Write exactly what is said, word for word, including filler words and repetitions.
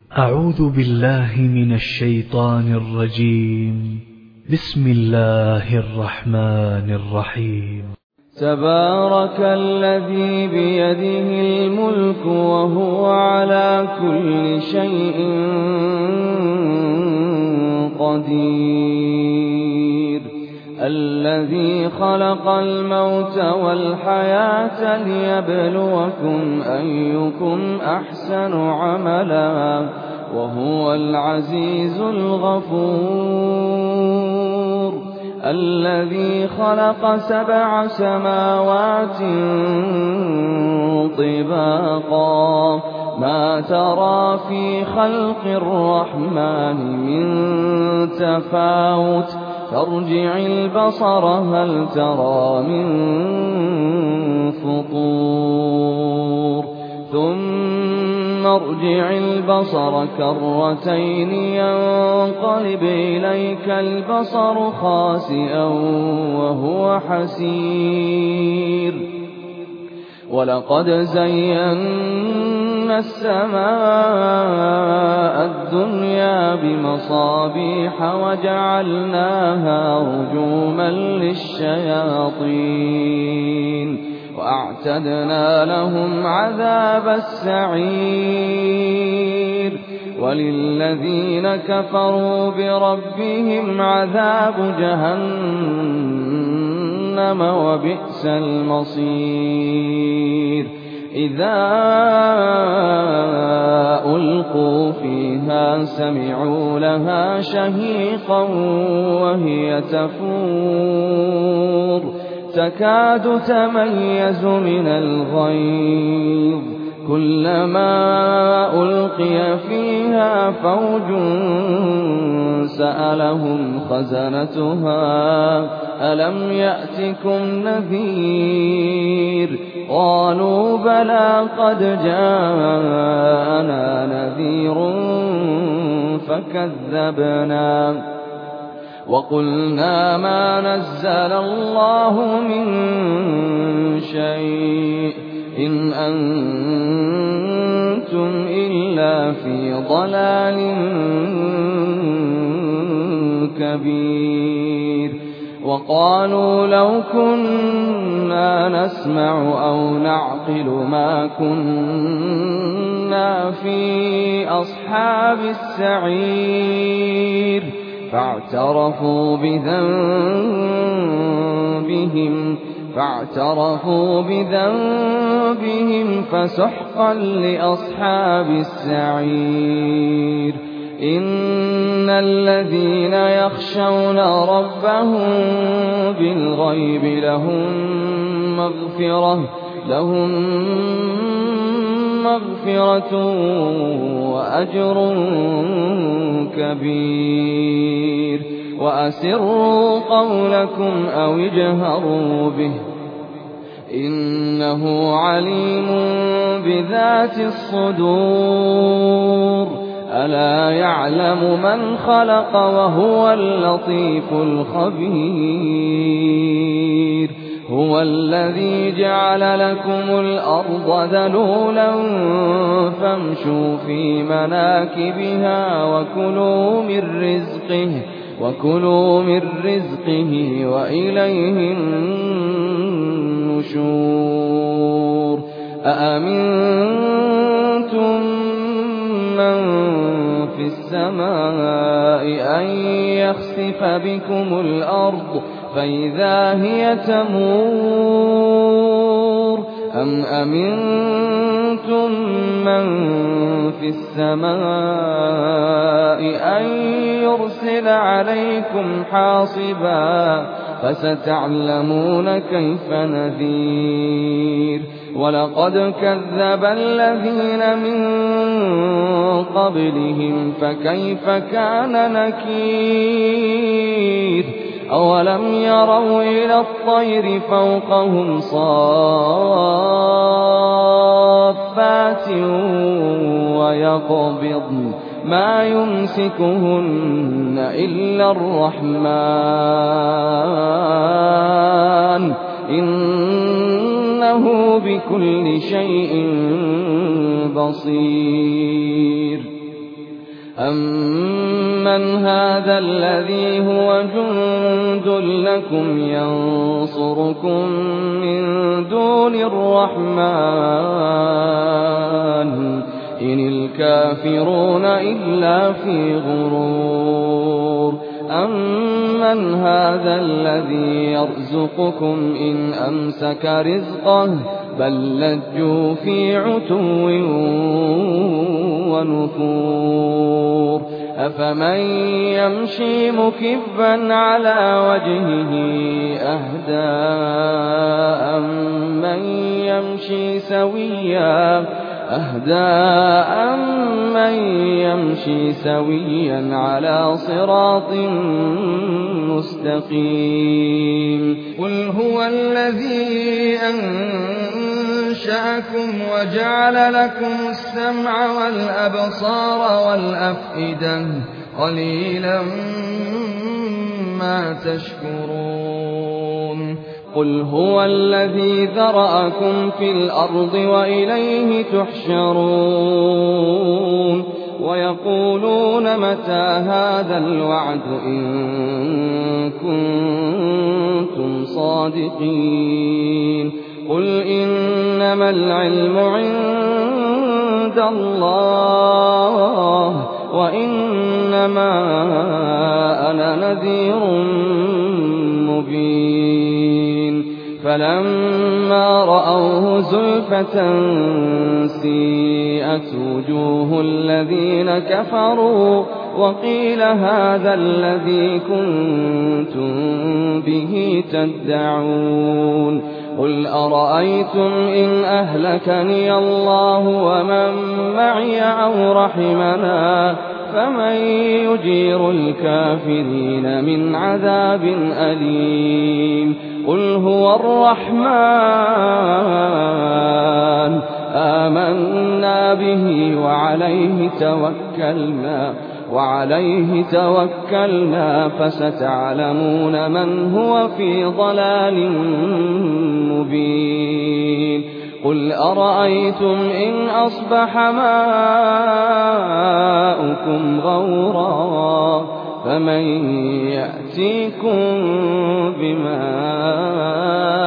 أعوذ بالله من الشيطان الرجيم. بسم الله الرحمن الرحيم. تبارك الذي بيده الملك وهو على كل شيء قدير، الذي خلق الموت والحياة ليبلوكم أيكم أحسن عملا وهو العزيز الغفور، الذي خلق سبع سماوات طباقا ما ترى في خلق الرحمن من تفاوت فارجع البصر هل ترى من فطور ثم ارجع البصر كرتين ينقلب إليك البصر خاسئا وهو حسير، ولقد زينا السماء الدنيا بمصابيح وجعلناها رجوما للشياطين وأعتدنا لهم عذاب السعير، وللذين كفروا بربهم عذاب جهنم وبئس المصير. إذا ألقوا فيها سمعوا لها شهيقا وهي تفور تكاد تميز من الغيظ، كلما ألقي فيها فوج سألهم خزنتها ألم يأتكم نذير، قالوا بلى قد جاءنا نذير فكذبنا وقلنا ما نزل الله من شيء إن أنتم إلا في ضلال كبير. وقالوا لو كنا نسمع أو نعقل ما كنا في أصحاب السعير، فاعترفوا بذنبهم فاعترفوا بذنبهم فسحقا لأصحاب السعير. إن الذين يخشون ربهم بالغيب لهم مغفرة لهم مغفرة وأجر كبير. وأسروا قولكم أو اجهروا به إنه عليم بذات الصدور، ألا يعلم من خلق وهو اللطيف الخبير. هو الذي جعل لكم الأرض ذلولا فامشوا في مناكبها وكلوا من رزقه وكلوا من رزقه وإليه النشور. أأمنتم من في السماء أن يخسف بكم الأرض فإذا هي تمور، أم أمنتم من في السماء أن يرسل عليكم حاصبا فستعلمون كيف نذير. ولقد كذب الذين من قبلهم فكيف كان نكير. أولم يروا إلى الطير فوقهم صافات ويقبضن ما يمسكهن إلا الرحمن إنه بكل شيء بصير. أَمَّنْ هَٰذَا الَّذِي هُوَ جُندٌ لَّكُمْ يَنصُرُكُم مِّن دُونِ الرَّحْمَٰنِ ۚ إِنِ الْكَافِرُونَ إِلَّا فِي غُرُورٍ أَمَّنْ هَٰذَا الَّذِي يَرْزُقُكُمْ إِنْ أَمْسَكَ رِزْقَهُ ۚ بَل لَّجُّوا فِي عُتُوٍّ وَنُفُورٍ أَفَمَن يَمْشِي مُكِبًّا عَلَىٰ وَجْهِهِ أَهْدَىٰ أَمَّن يَمْشِي سَوِيًّا أَمَّن يَمْشِي سَوِيًّا عَلَىٰ صِرَاطٍ مُّسْتَقِيمٍ قُلْ هُوَ الَّذِي أَنشَأَكُمْ وَجَعَلَ لَكُمُ السَّمْعَ وَالْأَبْصَارَ وَالْأَفْئِدَةَ ۖ قَلِيلًا مَّا تَشْكُرُونَ قُلْ هُوَ الَّذِي ذَرَأَكُمْ فِي الْأَرْضِ وَإِلَيْهِ تُحْشَرُونَ وَيَقُولُونَ مَتَىٰ هَٰذَا الْوَعْدُ إِن كُنتُمْ صَادِقِينَ قُلْ إِنَّمَا الْعِلْمُ عِندَ اللَّهِ وَإِنَّمَا أَنَا نَذِيرٌ مُّبِينٌ فَلَمَّا رَأَوْهُ زُلْفَةً سِيئَتْ وُجُوهُ الَّذِينَ كَفَرُوا وَقِيلَ هَٰذَا الَّذِي كُنتُم بِهِ تَدَّعُونَ قُلْ أَرَأَيْتُمْ إِنْ أَهْلَكَنِيَ اللَّهُ وَمَن مَّعِيَ أَوْ رَحِمَنَا فَمَن يُجِيرُ الْكَافِرِينَ مِنْ عَذَابٍ أَلِيمٍ قُلْ هُوَ الرَّحْمَٰنُ آمَنَّا بِهِ وَعَلَيْهِ تَوَكَّلْنَا وَعَلَيْهِ تَوَكَّلْنَا فَسَتَعْلَمُونَ مَنْ هُوَ فِي ضَلَالٍ مُّبِينٍ قُلْ أَرَأَيْتُمْ إِنْ أَصْبَحَ مَاؤُكُمْ غَوْرًا فَمَن يَأْتِيكُم بِمَاءٍ